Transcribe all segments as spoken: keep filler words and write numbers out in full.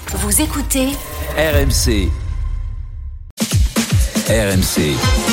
Vous écoutez R M C. R M C.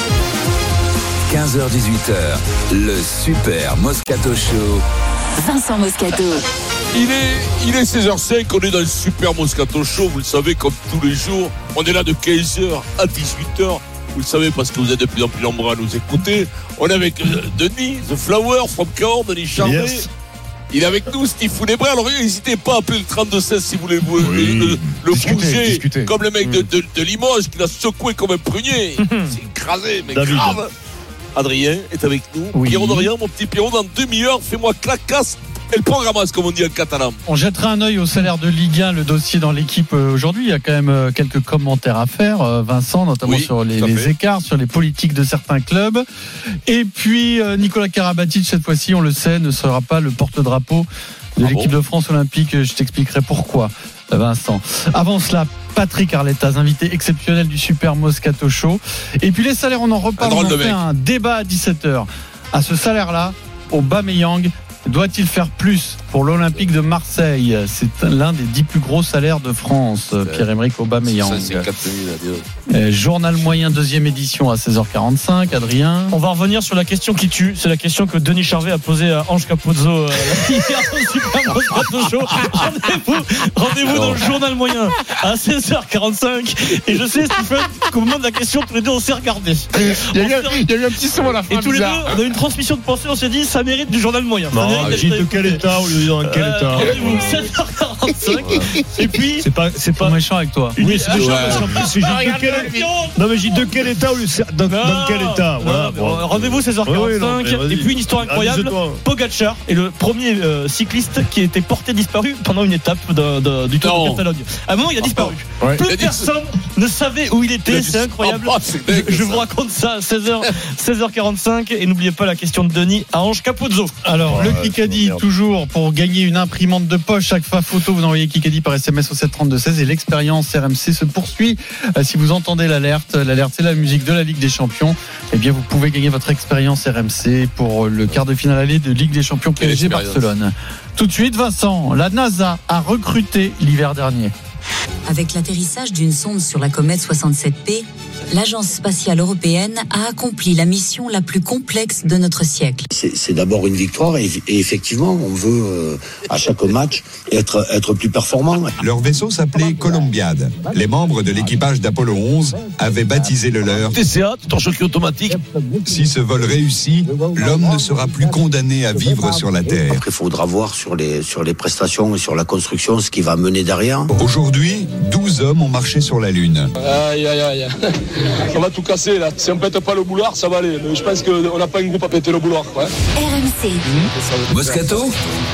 quinze heures dix-huit heures, le Super Moscato Show. Vincent Moscato. Il est, il est seize heures cinq, on est dans le Super Moscato Show, vous le savez, comme tous les jours. On est là de quinze heures à dix-huit heures. Vous le savez parce que vous êtes de plus en plus nombreux à nous écouter. On est avec euh, Denis, The Flower, from Cahors, Denis Charvet. Yes. Il est avec nous, Steve Foulébret. Alors n'hésitez pas à appeler le trente-deux seize si vous voulez oui. le, le bouger, discuter. Comme le mec mmh. de, de, de Limoges qui l'a secoué comme un prunier. C'est écrasé, mais David. Grave. Adrien est avec nous. Oui. Pierrot de rien, mon petit Pierrot, dans demi-heure, fais-moi clacasse. Et le programme, comme on dit en catalan. On jettera un œil au salaire de Ligue un, le dossier dans l'équipe aujourd'hui. Il y a quand même quelques commentaires à faire, Vincent, notamment oui, sur les, les écarts, sur les politiques de certains clubs. Et puis, Nicolas Karabatic, cette fois-ci, on le sait, ne sera pas le porte-drapeau de ah l'équipe bon de France olympique. Je t'expliquerai pourquoi, Vincent. Avant cela, Patrick Arletas, invité exceptionnel du Super Moscato Show. Et puis les salaires, on en reparle. On fait un débat à dix-sept heures. À ce salaire-là, Aubameyang doit-il faire plus pour l'Olympique de Marseille? C'est l'un des dix plus gros salaires de France, Pierre-Emerick Aubameyang. Ça, c'est quatre mille, journal moyen, deuxième édition à seize heures quarante-cinq. Adrien. On va revenir sur la question qui tue. C'est la question que Denis Charvet a posée à Ange Capozzo euh, hier au Super Moscato Show. Rendez-vous, rendez-vous dans le journal moyen à seize heures quarante-cinq. Et je sais, Stephen, qu'au moment de la question, tous les deux, on s'est regardés. Il y a eu, il y a eu un petit son à la fin. Et tous les deux, on a eu une transmission de pensée. On s'est dit, ça mérite du journal moyen. J'ai de quel état ou de dans quel euh, état sept heures quarante-cinq. Et puis c'est pas c'est pas méchant avec toi. Oui, c'est méchant parce qu'en plus c'est de quel état. Non mais j'ai de quel état ou dans, dans quel état. Voilà. Bon. Rendez-vous seize heures quarante-cinq. Oui, oui, et puis une histoire incroyable. Pogacar est le premier euh, cycliste qui a été porté disparu pendant une étape de, de, du Tour de Catalogne. À un moment il a disparu. Ouais. Plus personne ne savait où il était. C'est incroyable. Oh, c'est dingue, je vous raconte ça à seize heures quarante-cinq. Et n'oubliez pas la question de Denis à Ange Capozzo. Alors le Kikadi toujours pour gagner une imprimante de poche. Chaque fois photo, vous envoyez Kikadi par S M S au sept trente-deux seize et l'expérience R M C se poursuit. Euh, si vous entendez l'alerte, l'alerte c'est la musique de la Ligue des Champions. Eh bien, vous pouvez gagner votre expérience R M C pour le quart de finale aller de Ligue des Champions P S G Barcelone. Tout de suite, Vincent, la NASA a recruté l'hiver dernier. Avec l'atterrissage d'une sonde sur la comète soixante-sept P, l'Agence spatiale européenne a accompli la mission la plus complexe de notre siècle. C'est, c'est d'abord une victoire et, et effectivement, on veut euh, à chaque match être, être plus performant. Leur vaisseau s'appelait Columbiad. Les membres de l'équipage d'Apollo onze avaient baptisé le leur T C A, torche-cul automatique. Si ce vol réussit, l'homme ne sera plus condamné à vivre sur la Terre. Après, il faudra voir sur les, sur les prestations et sur la construction ce qui va mener derrière. Aujourd'hui, douze hommes ont marché sur la Lune. Aïe, aïe, aïe. On va tout casser là. Si on pète pas le boulard, ça va aller. Mais je pense qu'on n'a pas un groupe à péter le boulard. Ouais. R M C. Mmh. Moscato,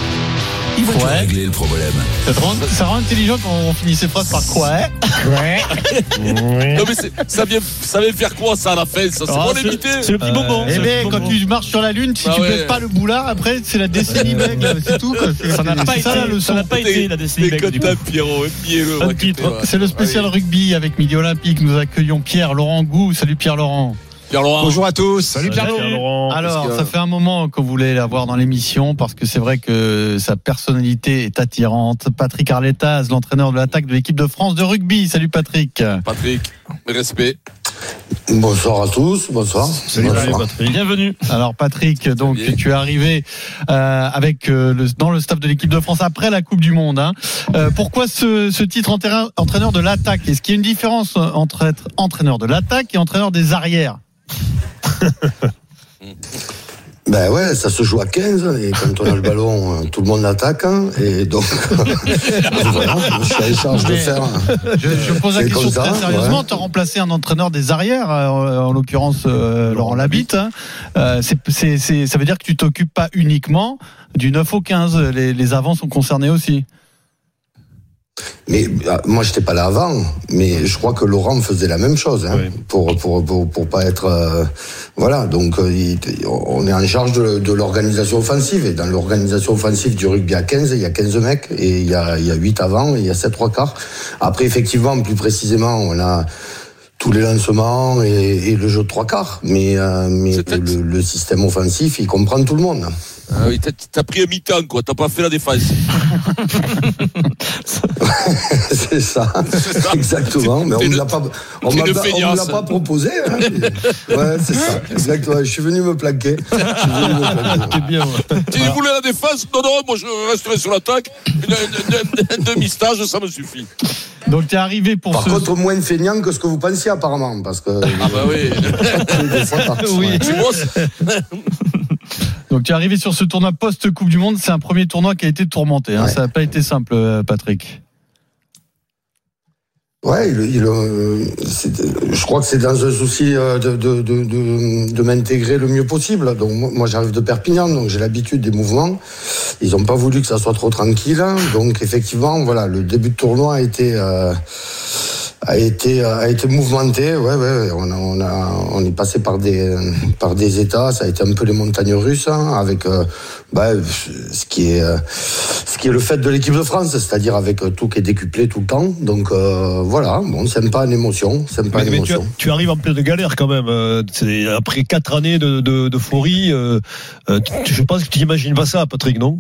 il va ouais. régler le problème. Ça rend, ça rend intelligent quand on finit ses phrases par quoi. Ouais. Non mais c'est, ça vient, ça vient faire quoi ça à la fin ça, c'est oh, pour l'éviter. C'est le petit bonbon. Eh bien, quand tu marches sur la Lune, si ah tu ouais. pètes pas le boulard, après c'est la décennie bègle, c'est tout. Quoi. C'est, ça n'a pas, été, ça, ça n'a pas été la décennie bègle. Pierrot, c'est le spécial rugby avec Midi Olympique. Nous accueillons Pierre Laurent Gou. Salut Pierre Laurent. Bonjour à tous. Salut Pierre Laurent. Alors, que... ça fait un moment qu'on voulait l'avoir dans l'émission parce que c'est vrai que sa personnalité est attirante. Patrick Arletas, l'entraîneur de l'attaque de l'équipe de France de rugby. Salut Patrick. Patrick, respect. Bonsoir à tous, bonsoir. Salut bonsoir. Patrick. Bienvenue. Alors Patrick, donc tu es arrivé euh, avec euh, le, dans le staff de l'équipe de France après la Coupe du Monde. Hein. Euh, pourquoi ce, ce titre entraîneur, entraîneur de l'attaque? Est-ce qu'il y a une différence entre être entraîneur de l'attaque et entraîneur des arrières? Ben ouais, ça se joue à quinze et quand on a le ballon, tout le monde l'attaque hein, et donc voilà, je suis en charge de faire. Je, je pose la question très sérieusement. Ouais. Tu as remplacé un entraîneur des arrières, en, en l'occurrence euh, Laurent Labitte. Hein. Euh, c'est, c'est, c'est, ça veut dire que tu t'occupes pas uniquement du neuf au quinze. Les, les avants sont concernés aussi. Mais euh, moi j'étais pas là avant, mais je crois que Laurent faisait la même chose hein, oui. pour, pour pour pour pas être euh, voilà donc euh, il, on est en charge de, de l'organisation offensive et dans l'organisation offensive du rugby à quinze il y a quinze mecs et il y a il y a huit avant et il y a sept trois quarts. Après effectivement plus précisément on a tous les lancements et, et le jeu de trois quarts mais euh, mais le, le système offensif il comprend tout le monde. Ah oui, t'as, t'as pris un mi-temps, quoi. T'as pas fait la défense. c'est, ça. c'est ça, exactement. Mais on ne l'a pas, on m'a, on l'a pas proposé. Hein. Ouais, c'est ça. Exactement. Je suis venu me plaquer. Je suis venu me plaquer. C'est bien. Ouais. Tu voulais la défense? Non, non, moi je resterai sur l'attaque. Un demi-stage, ça me suffit. Donc tu es arrivé pour Par ce... contre, moins feignant que ce que vous pensiez apparemment, parce que. Ah bah oui. oui. Tu vois. Donc tu es arrivé sur ce tournoi post-Coupe du Monde. C'est un premier tournoi qui a été tourmenté. Hein. Ouais. Ça n'a pas été simple, Patrick. Ouais, il, il, je crois que c'est dans un souci de, de, de, de, de m'intégrer le mieux possible. Donc moi j'arrive de Perpignan, donc j'ai l'habitude des mouvements. Ils n'ont pas voulu que ça soit trop tranquille. Donc effectivement, voilà, le début de tournoi a été... Euh, a été a été mouvementé, ouais ouais, on a on a on est passé par des par des états, ça a été un peu les montagnes russes hein, avec euh, bah ce qui est euh, ce qui est le fait de l'équipe de France, c'est-à-dire avec tout qui est décuplé tout le temps. Donc euh, voilà, bon, c'est pas une émotion, c'est pas une émotion. Tu, tu arrives en pleine galère quand même. Euh, c'est après quatre années de de d'euphorie, euh, euh, tu, je pense que tu n'imagines pas ça, Patrick, non?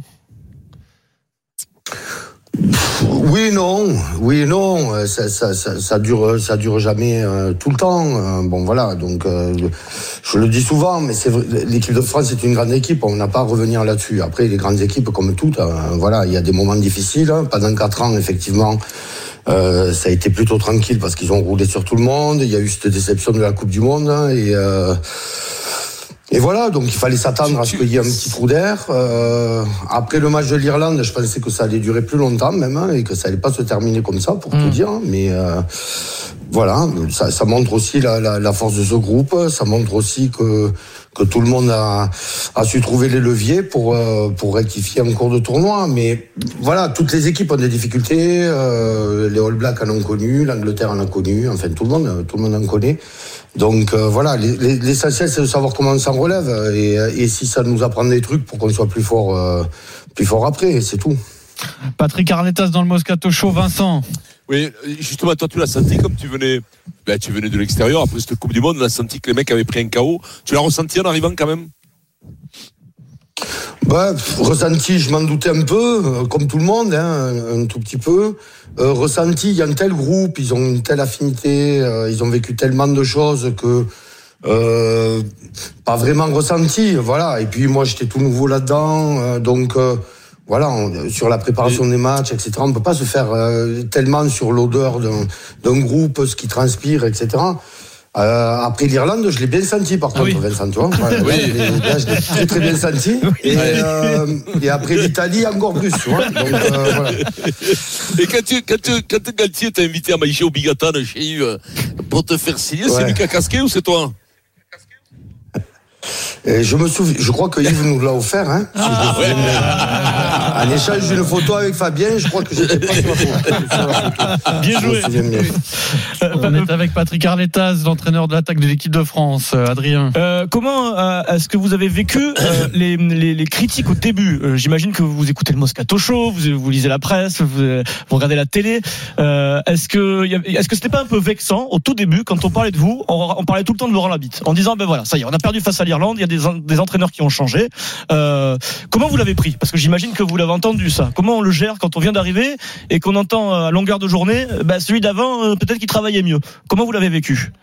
Oui, non, oui, non, ça, ça, ça, ça dure, ça dure jamais euh, tout le temps. Euh, bon, voilà, donc euh, je le dis souvent, mais c'est vrai, l'équipe de France est une grande équipe. On n'a pas à revenir là-dessus. Après, les grandes équipes, comme toutes, euh, voilà, il y a des moments difficiles. Hein. Pendant quatre ans, effectivement, euh, ça a été plutôt tranquille parce qu'ils ont roulé sur tout le monde. Il y a eu cette déception de la Coupe du Monde hein, et. Euh, Et voilà, donc il fallait s'attendre à ce qu'il y ait un petit trou d'air. Euh, après le match de l'Irlande, je pensais que ça allait durer plus longtemps même, hein, et que ça allait pas se terminer comme ça, pour mmh. te dire. Mais euh, voilà, ça, ça montre aussi la, la, la force de ce groupe. Ça montre aussi que que tout le monde a, a su trouver les leviers pour euh, pour rectifier en cours de tournoi. Mais voilà, toutes les équipes ont des difficultés. Euh, les All Blacks en ont connu, l'Angleterre en a connu. Enfin, tout le monde, tout le monde en connaît. Donc euh, voilà, l'essentiel c'est de savoir comment on s'en relève et, et si ça nous apprend des trucs pour qu'on soit plus fort, euh, plus fort après, c'est tout. Patrick Arletas dans le Moscato Show, Vincent. Oui, justement, toi tu l'as senti comme tu venais, ben, tu venais de l'extérieur après cette Coupe du Monde, on a senti que les mecs avaient pris un K O. Tu l'as ressenti en arrivant quand même? Bah, ressenti, je m'en doutais un peu, euh, comme tout le monde, hein, un, un tout petit peu. Euh, ressenti, il y a un tel groupe, ils ont une telle affinité, euh, ils ont vécu tellement de choses que euh, pas vraiment ressenti, voilà. Et puis moi, j'étais tout nouveau là-dedans, euh, donc euh, voilà, on, sur la préparation des matchs, et cetera. On peut pas se faire euh, tellement sur l'odeur d'un, d'un groupe, ce qui transpire, et cetera. Euh, après l'Irlande, je l'ai bien senti par contre, oui. Vincent, tu vois. Ouais, oui. Là, je l'ai très très bien senti. Oui. Et, euh, et après l'Italie, encore plus, tu vois. Donc, euh, voilà. Et quand tu, quand tu, quand Galtier t'a invité à manger au Bigatane chez Yves pour te faire signer, ouais. C'est lui qui a casqué ou c'est toi? Et je me souviens, je crois que Yves nous l'a offert, hein. Si ah, je me souviens, ouais. En échange d'une photo avec Fabien, je crois que j'étais pas sur la photo. Bien joué. On est avec Patrick Arletas, l'entraîneur de l'attaque de l'équipe de France. Adrien. Euh, comment euh, est-ce que vous avez vécu euh, les, les, les critiques au début? euh, J'imagine que vous écoutez le Moscato Show, vous, vous lisez la presse, vous, vous regardez la télé. Euh, est-ce que est-ce que c'était pas un peu vexant au tout début quand on parlait de vous? On, on parlait tout le temps de Laurent Labitte, en disant ben voilà, ça y est, on a perdu face à l'Irlande. Il y a des, des entraîneurs qui ont changé. Euh, comment vous l'avez pris? Parce que j'imagine que vous l'avez entendu ça. Comment on le gère quand on vient d'arriver et qu'on entend à longueur de journée, bah, celui d'avant, euh, peut-être qu'il travaillait mieux. Comment vous l'avez vécu?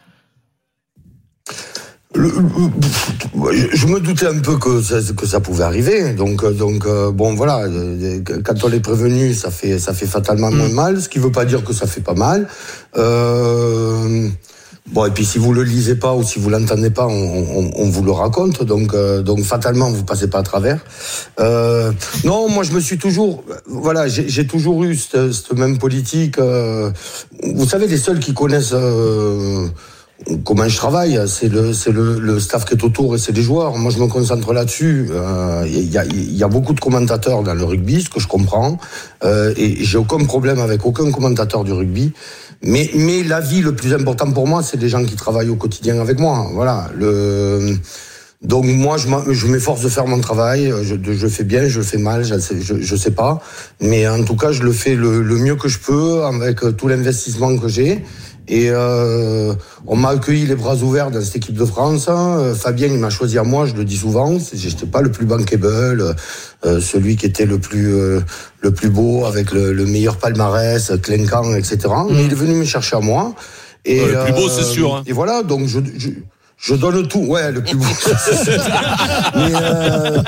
Le, le, je me doutais un peu que ça, que ça pouvait arriver. Donc, donc euh, bon, voilà. Quand on est prévenu, ça fait, ça fait fatalement moins mal. Ce qui ne veut pas dire que ça fait pas mal. Euh, Bon, et puis si vous le lisez pas ou si vous l'entendez pas, on, on, on vous le raconte, donc euh, donc fatalement vous passez pas à travers. Euh, non, moi je me suis toujours, voilà, j'ai, j'ai toujours eu cette, cette même politique. Euh, vous savez, les seuls qui connaissent euh, comment je travaille, c'est le c'est le, le staff qui est autour et c'est les joueurs. Moi je me concentre là-dessus. Il euh, y a il y a beaucoup de commentateurs dans le rugby, ce que je comprends, euh, et j'ai aucun problème avec aucun commentateur du rugby. Mais, mais la vie, le plus important pour moi, c'est les gens qui travaillent au quotidien avec moi. Voilà. Le, donc moi, je, je m'efforce de faire mon travail. Je, je le fais bien, je le fais mal, je, je, je sais pas. Mais en tout cas, je le fais le, le mieux que je peux avec tout l'investissement que j'ai. Et euh, on m'a accueilli les bras ouverts dans cette équipe de France. Euh, Fabien, il m'a choisi à moi, je le dis souvent. J'étais pas le plus bankable, euh, celui qui était le plus euh, le plus beau, avec le, le meilleur palmarès, clinquant, et cetera. Mmh. Mais il est venu me chercher à moi. Et, ouais, le plus beau, euh, c'est sûr. Hein. Et voilà, donc je, je Je donne tout, ouais, le plus beau. mais, euh,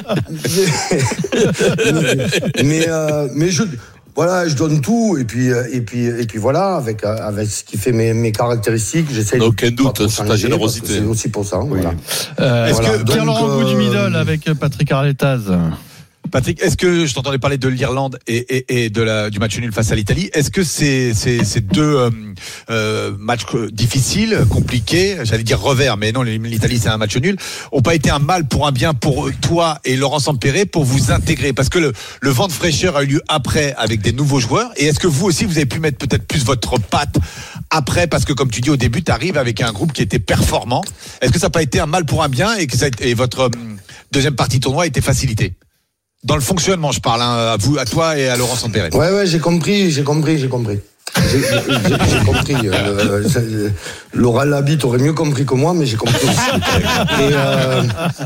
mais, mais, euh, mais je, voilà, je donne tout, et puis, et puis, et puis voilà, avec, avec ce qui fait mes, mes caractéristiques, j'essaie de. Aucun doute, c'est ta générosité. C'est aussi pour ça, oui. Voilà. Euh, est-ce voilà. que Pierre-Laurent euh, Goudou-Midol avec Patrick Arletaz? Patrick, est-ce que je t'entendais parler de l'Irlande et, et, et de la, du match nul face à l'Italie? Est-ce que ces, ces, ces deux euh, euh, matchs difficiles, compliqués, j'allais dire revers, mais non, l'Italie c'est un match nul, ont pas été un mal pour un bien pour toi et Laurent Sampéré pour vous intégrer? Parce que le, le vent de fraîcheur a eu lieu après avec des nouveaux joueurs. Et est-ce que vous aussi vous avez pu mettre peut-être plus votre patte après? Parce que comme tu dis au début, tu arrives avec un groupe qui était performant. Est-ce que ça n'a pas été un mal pour un bien et que ça a été, et votre euh, deuxième partie tournoi a été facilitée? Dans le fonctionnement, je parle, hein, à vous, à toi et à Laurent Sampéré. Ouais, ouais, j'ai compris, j'ai compris, j'ai compris. J'ai, j'ai, j'ai compris. Euh, euh, Laurent Labitte aurait mieux compris que moi, mais j'ai compris aussi. Et, euh,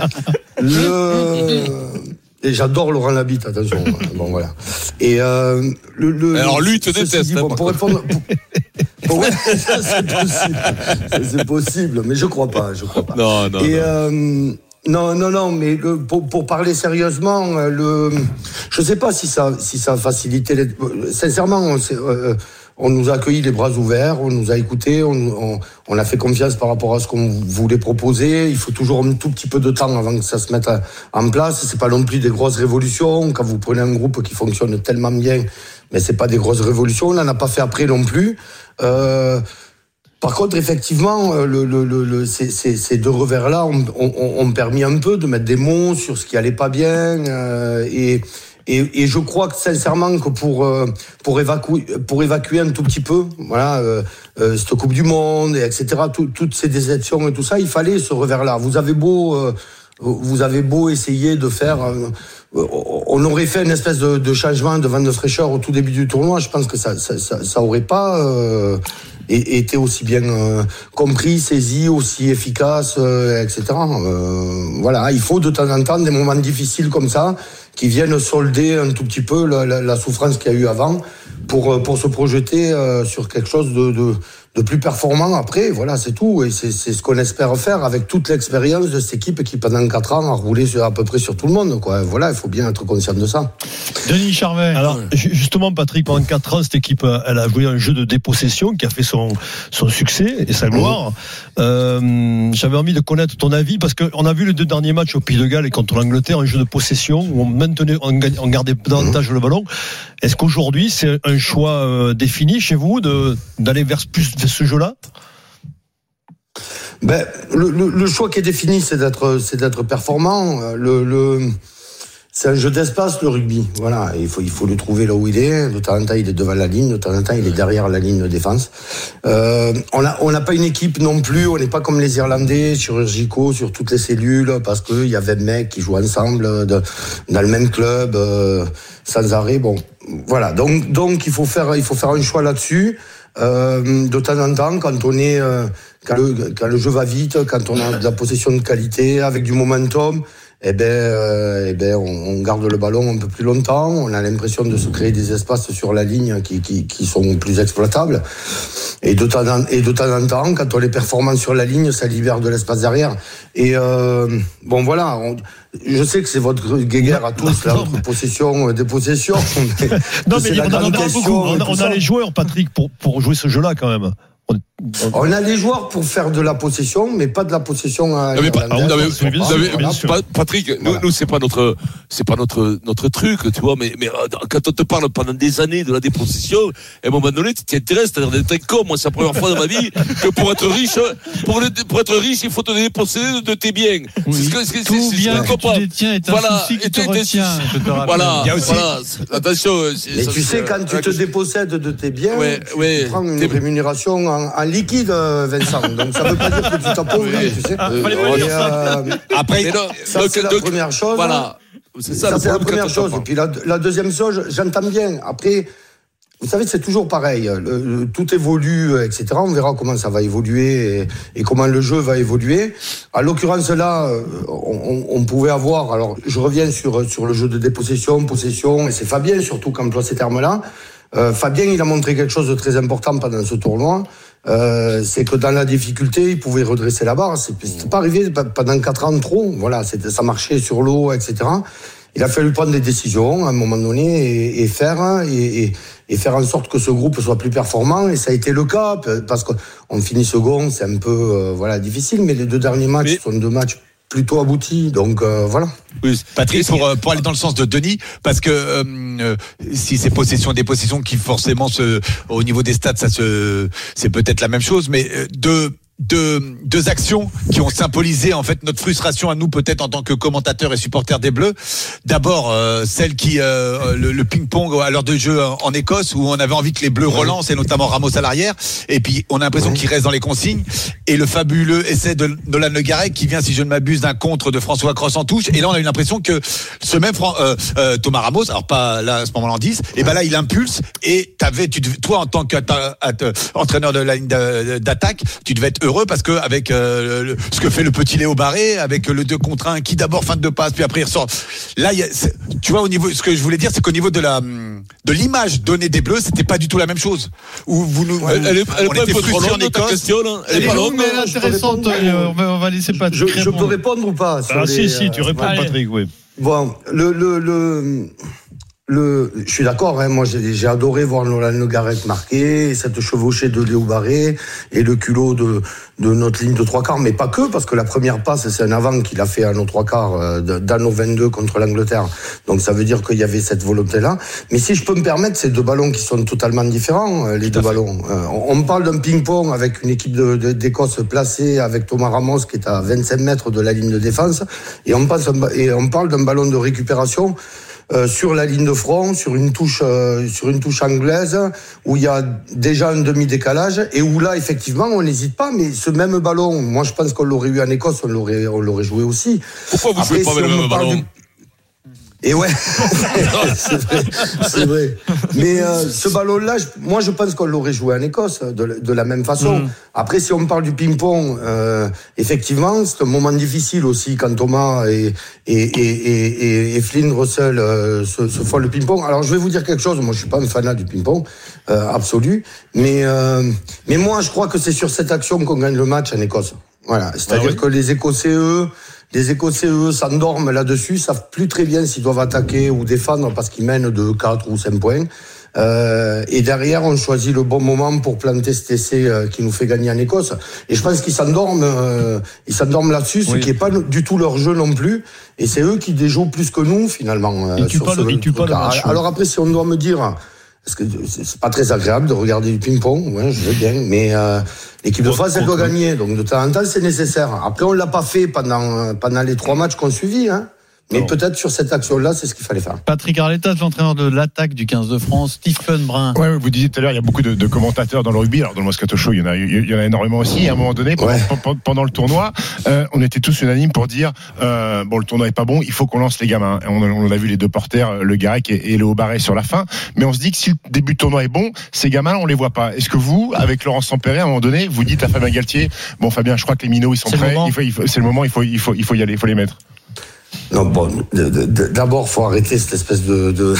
le... Et j'adore Laurent Labitte, attention. Bon, voilà. Et euh, le, le, alors lui, il te déteste. Dit, bon, pour répondre. Pour, pour, ouais, ça c'est possible. Ça, c'est possible, mais je crois pas, je crois pas. Non, non. Et, non. Euh, Non, non, non, mais le, pour, pour parler sérieusement, le, je sais pas si ça, si ça a facilité les, sincèrement, on, euh, on nous a accueillis les bras ouverts, on nous a écoutés, on, on, on a fait confiance par rapport à ce qu'on voulait proposer. Il faut toujours un tout petit peu de temps avant que ça se mette en place. C'est pas non plus des grosses révolutions. Quand vous prenez un groupe qui fonctionne tellement bien, mais c'est pas des grosses révolutions. On n'en a pas fait après non plus. Euh, Par contre, effectivement, le, le, le, ces, ces, ces deux revers-là ont, ont, ont permis un peu de mettre des mots sur ce qui allait pas bien. Euh, et, et, et je crois que sincèrement que pour pour évacuer pour évacuer un tout petit peu, voilà, euh, euh, cette Coupe du Monde, et et cetera. Tout, toutes ces déceptions et tout ça, il fallait ce revers-là. Vous avez beau euh, vous avez beau essayer de faire. Euh, on aurait fait une espèce de, de changement de vent de fraîcheur au tout début du tournoi. Je pense que ça ça ça, ça aurait pas. Euh, et était aussi bien euh, compris, saisi, aussi efficace, euh, et cetera. Euh, voilà, il faut de temps en temps des moments difficiles comme ça qui viennent solder un tout petit peu la, la, la souffrance qu'il y a eu avant pour pour se projeter euh, sur quelque chose de, de de plus performant après. Voilà, c'est tout. Et c'est, c'est ce qu'on espère faire avec toute l'expérience de cette équipe qui, pendant quatre ans, a roulé sur, à peu près sur tout le monde, quoi. Voilà, il faut bien être conscient de ça. Denis Charvet. Alors, justement, Patrick, pendant quatre ans, cette équipe, elle a joué un jeu de dépossession qui a fait son, son succès et sa gloire. Mmh. Euh, j'avais envie de connaître ton avis parce qu'on a vu les deux derniers matchs au Pays de Galles et contre l'Angleterre, un jeu de possession où on maintenait, on, on gardait davantage mmh. le ballon. Est-ce qu'aujourd'hui, c'est un choix euh, défini chez vous de, d'aller vers plus ce jeu-là? Ben, le, le, le choix qui est défini, c'est d'être, c'est d'être performant. Le, le, c'est un jeu d'espace, le rugby. Voilà, il faut, il faut le trouver là où il est. De temps en temps, il est devant la ligne, de temps en temps, il est derrière la ligne de défense. Euh, on a, on n'a pas une équipe non plus. On n'est pas comme les Irlandais, chirurgicaux sur toutes les cellules, parce que il y avait des mecs qui jouent ensemble de, dans le même club, euh, sans arrêt. Bon, voilà. Donc, donc, il faut faire, il faut faire un choix là-dessus. Euh, de temps en temps, quand on est, euh, quand, le, quand le jeu va vite, quand on a de la possession de qualité, avec du momentum, eh ben, euh, eh ben, on, on garde le ballon un peu plus longtemps. On a l'impression de se créer des espaces sur la ligne qui, qui, qui sont plus exploitables. Et de temps en, et de temps en temps, quand on est performant sur la ligne, ça libère de l'espace derrière. Et euh, bon, voilà. On, je sais que c'est votre guéguerre à tous, là, entre possession, des possessions. Mais non, mais on, a, beaucoup. on, a, on a les joueurs, Patrick, pour, pour jouer ce jeu-là, quand même. On, on a les joueurs pour faire de la possession, mais pas de la possession à. Non, mais pas, non, mais, bien sûr, bien sûr. Patrick, voilà. nous, nous c'est pas notre, c'est pas notre, notre truc, tu vois. Mais, mais quand on te parle pendant des années de la dépossession, à un moment donné, tu t'y intéresses, c'est-à-dire d'être un con. Moi, c'est la première fois dans ma vie que pour être riche, pour, le, pour être riche, il faut te déposséder de tes biens. Oui. C'est ce que, c'est, tout c'est, bien c'est que tu détiens est un voilà. souci qui te retient. Je te rappelle. Voilà. Il y a aussi. Voilà. Attention. Mais ça, tu sais, quand tu te dépossèdes de tes biens, ouais, tu, ouais, tu prends une t'es... rémunération en, en liquide. Vincent, donc ça veut pas dire que tu t'appauvris, oui, tu sais. Euh, euh, Après, non, ça donc, c'est donc, la première chose. Voilà, c'est ça, ça c'est la première chose. Et puis la, la deuxième chose, j'entends bien. Après, Vous savez, c'est toujours pareil. Le, le, tout évolue, et cetera. On verra comment ça va évoluer et, et comment le jeu va évoluer. À l'occurrence là, on, on pouvait avoir. Alors, je reviens sur sur le jeu de dépossession, possession, et c'est Fabien surtout qui emploie ces termes-là. Euh, Fabien, il a montré quelque chose de très important pendant ce tournoi. Euh, c'est que dans la difficulté, il pouvait redresser la barre. C'est, c'est pas arrivé pendant quatre ans trop. Voilà, c'était, ça marchait sur l'eau, et cetera. Il a fallu prendre des décisions à un moment donné et, et faire et, et, et faire en sorte que ce groupe soit plus performant. Et ça a été le cas parce qu'on finit second, c'est un peu euh, voilà difficile. Mais les deux derniers matchs mais... sont deux matchs plutôt aboutis. Donc euh, voilà. Oui, Patrick, pour, pour aller dans le sens de Denis, parce que euh, si c'est possession et dépossession qui forcément se, au niveau des stats, ça se, c'est peut-être la même chose, mais de Deux, deux actions qui ont symbolisé en fait notre frustration à nous peut-être en tant que commentateurs et supporters des Bleus. D'abord euh, celle qui euh, le, le ping-pong à l'heure de jeu en Écosse où on avait envie que les Bleus relancent et notamment Ramos à l'arrière et puis on a l'impression qu'il reste dans les consignes et le fabuleux essai de Nolan Le Garec qui vient si je ne m'abuse d'un contre de François Cross en touche et là on a eu l'impression que ce même Fran- euh, euh, Thomas Ramos alors pas là à ce moment-là en dix et ben là il impulse et t'avais tu toi en tant qu'entraîneur de la ligne d'attaque tu devais être heureux parce que avec euh, le, ce que fait le petit Léo Barré avec le deux contre un qui d'abord fin de passe puis après il ressort là il y a, tu vois au niveau ce que je voulais dire c'est qu'au niveau de la de l'image donnée des Bleus c'était pas du tout la même chose où vous nous elle, elle est, elle est pas un peu trop longue ta question là elle, elle est pas longue mais elle est intéressante on va, on va laisser Patrick je, je peux répondre ou pas ah les, si si tu réponds euh, Patrick oui bon le le le Le, je suis d'accord, hein, moi j'ai, j'ai adoré voir Nolan Le Garec marquer, cette chevauchée de Léo Barré et le culot de, de notre ligne de trois quarts, mais pas que, parce que la première passe, c'est un avant qu'il a fait à nos trois quarts euh, dans nos vingt-deux contre l'Angleterre. Donc ça veut dire qu'il y avait cette volonté-là. Mais si je peux me permettre, c'est deux ballons qui sont totalement différents, euh, les deux ballons. Euh, on, on parle d'un ping-pong avec une équipe de, de, d'Écosse placée avec Thomas Ramos qui est à vingt-cinq mètres de la ligne de défense, et on, passe, et on parle d'un ballon de récupération Euh, sur la ligne de front, sur une touche, euh, sur une touche anglaise, où il y a déjà un demi-décalage, et où là, effectivement, on n'hésite pas, mais ce même ballon, moi je pense qu'on l'aurait eu en Écosse, on l'aurait, on l'aurait joué aussi. Pourquoi vous Après, jouez pas si avec le même ballon du... Et ouais, c'est vrai, c'est vrai. Mais euh, ce ballon-là, je, moi je pense qu'on l'aurait joué en Écosse de, de la même façon. Mmh. Après, si on parle du ping-pong, euh, effectivement, c'est un moment difficile aussi quand Thomas et, et, et, et, et Flynn Russell euh, se, se font le ping-pong. Alors je vais vous dire quelque chose, moi je suis pas un fanat du ping-pong euh, absolu, mais euh, mais moi je crois que c'est sur cette action qu'on gagne le match en Écosse. Voilà, c'est-à-dire ah oui. que les Écossais eux. Les Écossais, eux, s'endorment là-dessus, savent plus très bien s'ils doivent attaquer ou défendre parce qu'ils mènent de quatre ou cinq points. Euh, et derrière, on choisit le bon moment pour planter cet essai euh, qui nous fait gagner en Écosse. Et je pense qu'ils s'endorment, euh, ils s'endorment là-dessus, ce oui. qui n'est pas du tout leur jeu non plus. Et c'est eux qui déjouent plus que nous, finalement. Euh, ils tuent pas, le, ils tuent pas le match. Alors après, si on doit me dire... Parce que c'est pas très agréable de regarder du ping-pong, ouais, je veux bien, mais euh, l'équipe de France, elle doit gagner, donc de temps en temps, c'est nécessaire. Après, on l'a pas fait pendant pendant les trois matchs qu'on suivit, hein. Mais non. Peut-être sur cette action-là, c'est ce qu'il fallait faire. Patrick Arletas, l'entraîneur de l'attaque du quinze de France, Stephen Brun. Ouais, vous disiez tout à l'heure, il y a beaucoup de, de commentateurs dans le rugby. Alors dans le Moscato Show, il y en a, il y en a énormément aussi. Et à un moment donné, pendant, ouais. pendant, pendant le tournoi, euh, on était tous unanimes pour dire euh, bon, le tournoi est pas bon, il faut qu'on lance les gamins. On, on a vu les deux porteurs, le Garec et, et le Haut-Barré sur la fin. Mais on se dit que si le début de tournoi est bon, ces gamins, on les voit pas. Est-ce que vous, avec Laurent Sampéré, à un moment donné, vous dites à Fabien Galtier, bon Fabien, je crois que les minots ils sont c'est prêts, il faut, il faut, c'est le moment, il faut, il faut, il faut y aller, il faut les mettre. Non, bon, d'abord, faut arrêter cette espèce de, de,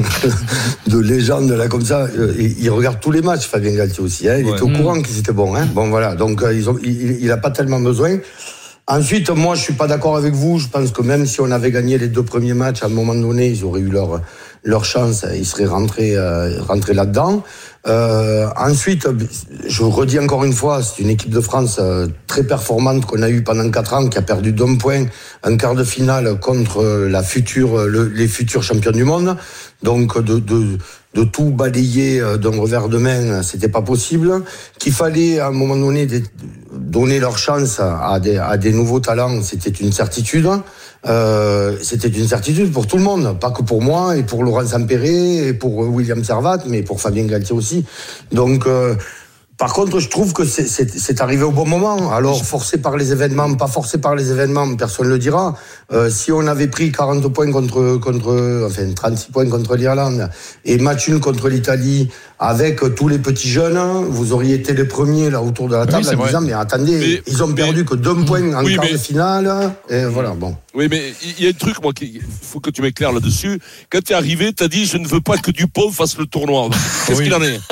de légende, là, comme ça. Il regarde tous les matchs, Fabien Galtier aussi, hein. Il ouais. était au courant qu'ils étaient bons, hein. Bon, voilà. Donc, ils ont, il, il a pas tellement besoin. Ensuite, moi, je suis pas d'accord avec vous. Je pense que même si on avait gagné les deux premiers matchs, à un moment donné, ils auraient eu leur, leur chance. Ils seraient rentrés, euh, rentrés là-dedans. Euh, ensuite, je redis encore une fois, c'est une équipe de France euh, très performante qu'on a eue pendant quatre ans, qui a perdu d'un point un quart de finale contre la future, le, les futurs champions du monde. Donc, de, de, de tout balayer d'un revers de main, c'était pas possible. Qu'il fallait à un moment donné des, donner leur chance à des, à des nouveaux talents, c'était une certitude. Euh, c'était une certitude pour tout le monde, pas que pour moi et pour Laurent Sampéré et pour William Servat, mais pour Fabien Galtier aussi. Donc, euh, Par contre, je trouve que c'est, c'est, c'est arrivé au bon moment. Alors, forcé par les événements, pas forcé par les événements, personne ne le dira. Euh, si on avait pris quarante points contre, contre, enfin, trente-six points contre l'Irlande et match nul contre l'Italie avec tous les petits jeunes, vous auriez été les premiers là autour de la table oui, en disant, mais attendez, mais, ils ont perdu mais, que deux points en oui, quart mais, de finale. Et voilà, bon. Oui, mais il y a un truc, moi, il faut que tu m'éclaires là-dessus. Quand tu es arrivé, tu as dit, je ne veux pas que Dupont fasse le tournoi. Qu'est-ce oui. qu'il en est?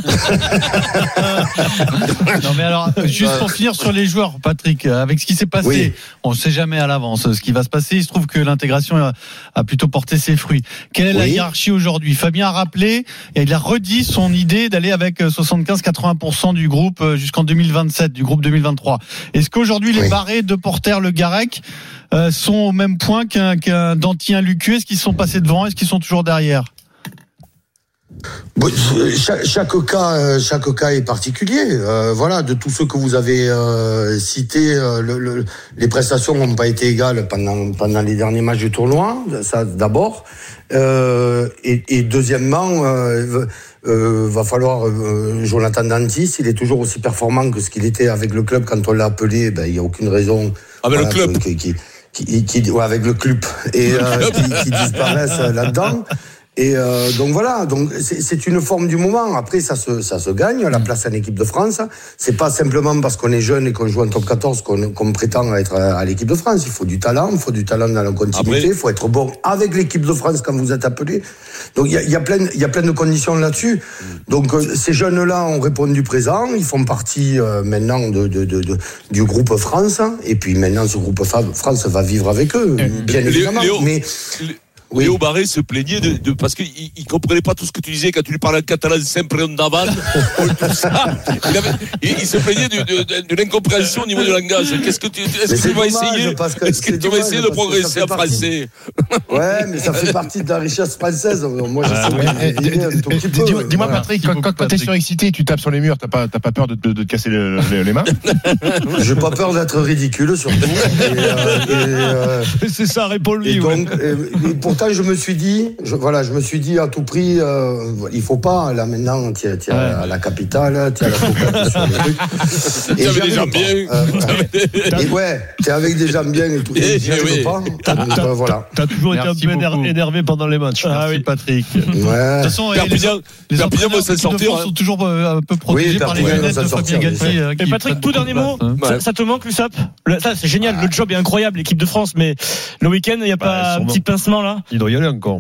Non, mais alors, juste pour finir sur les joueurs, Patrick, avec ce qui s'est passé, oui. on ne sait jamais à l'avance ce qui va se passer. Il se trouve que l'intégration a, a plutôt porté ses fruits. Quelle est oui. la hiérarchie aujourd'hui? Fabien a rappelé et il a redit son idée d'aller avec soixante-quinze à quatre-vingts pour cent du groupe jusqu'en deux mille vingt-sept, du groupe deux mille vingt-trois. Est-ce qu'aujourd'hui, les oui. Barrés, De Porter, Le Garec euh, sont au même point qu'un, qu'un Danty, un Lucu? Est-ce qu'ils sont passés devant? Est-ce qu'ils sont toujours derrière? Bon, chaque, chaque cas, chaque cas est particulier. Euh, voilà, de tous ceux que vous avez euh, cités, euh, le, le, les prestations n'ont pas été égales pendant pendant les derniers matchs du tournoi. Ça, d'abord, euh, et, et deuxièmement, euh, euh, va falloir euh, Jonathan Danty, s'il est toujours aussi performant que ce qu'il était avec le club quand on l'a appelé, ben il y a aucune raison. Avec voilà, le club, qui, qui, qui, qui ouais, avec le club et euh, qui, qui disparaissent là-dedans. Et euh, donc voilà, donc c'est, c'est une forme du moment. Après, ça se, ça se gagne, la place en équipe de France. C'est pas simplement parce qu'on est jeune et qu'on joue en top quatorze qu'on, qu'on prétend être à l'équipe de France. Il faut du talent, il faut du talent dans la continuité, il faut être bon avec l'équipe de France quand vous êtes appelé. Donc il y a, y a plein, il y a plein de conditions là-dessus. Donc euh, ces jeunes-là ont répondu présent. Ils font partie euh, maintenant de, de, de, de, du groupe France. Et puis maintenant, ce groupe France va vivre avec eux, bien Léo, évidemment. Léo, mais Oui. Léo Barré se plaignait de, de parce qu'il il comprenait pas tout ce que tu disais quand tu lui parlais en catalan, sempre ondavan, tout ça. Il, avait, il, il se plaignait de, de, de, de l'incompréhension au niveau du langage. Qu'est-ce que tu, est-ce que tu vas essayer, est-ce que tu vas essayer de progresser en français? Ouais, mais ça fait partie de la richesse française. Moi, je sais pas. Dis-moi, Patrick, quand t'es surexcité, tu tapes sur les murs, t'as pas, t'as pas peur de te, de te casser le, le, les mains? J'ai pas peur d'être ridicule, surtout. Et, euh, et, euh, c'est ça, réponds-lui. Et donc, et, et pour Pourtant, je me suis dit, je, voilà, je me suis dit à tout prix, euh, il faut pas, là maintenant, tu es ouais. à la capitale, tu es à la Coca sur les trucs. Et tu avais des jambes bien. Euh, euh, et ouais, tu es avec des jambes bien et tout. Et j'y arrive pas. T'as, donc, t'as, euh, voilà. t'as toujours Merci été un peu beaucoup. énervé pendant les matchs. Ah oui, Patrick. Ouais. De toute façon, Perpignan, les entraîneurs de France sont toujours un peu protégés par les lunettes de Fabien Galtier. Et Patrick, tout dernier mot, ça te manque, l'U S A P? Ça, c'est génial, le job est incroyable, l'équipe de France, mais le week-end, il n'y a pas un petit pincement là? Il doit y aller encore.